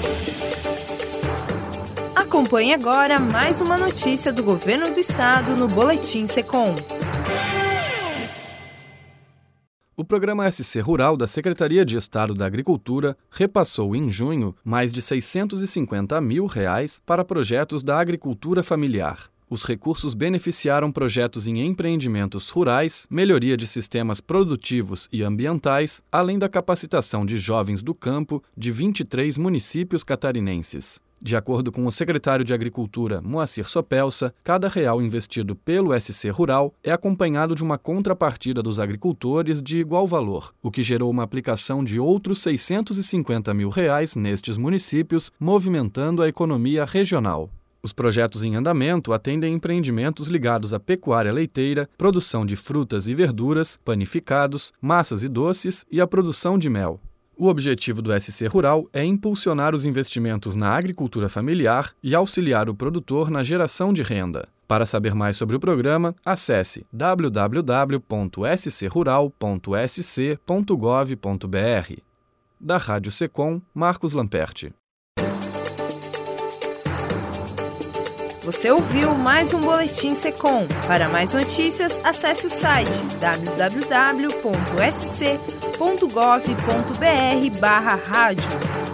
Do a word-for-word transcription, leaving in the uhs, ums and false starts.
Acompanhe agora mais uma notícia do Governo do Estado no Boletim Secom. O programa S C Rural da Secretaria de Estado da Agricultura repassou em junho mais de seiscentos e cinquenta mil reais para projetos da agricultura familiar. Os recursos beneficiaram projetos em empreendimentos rurais, melhoria de sistemas produtivos e ambientais, além da capacitação de jovens do campo de vinte e três municípios catarinenses. De acordo com o secretário de Agricultura, Moacir Sopelsa, cada real investido pelo S C Rural é acompanhado de uma contrapartida dos agricultores de igual valor, o que gerou uma aplicação de outros seiscentos e cinquenta mil reais nestes municípios, movimentando a economia regional. Os projetos em andamento atendem empreendimentos ligados à pecuária leiteira, produção de frutas e verduras, panificados, massas e doces e à produção de mel. O objetivo do S C Rural é impulsionar os investimentos na agricultura familiar e auxiliar o produtor na geração de renda. Para saber mais sobre o programa, acesse w w w ponto s c rural ponto s c ponto gov ponto b r. Da Rádio Secom, Marcos Lamperti. Você ouviu mais um Boletim Secom. Para mais notícias, acesse o site w w w ponto s c ponto gov ponto b r barra rádio.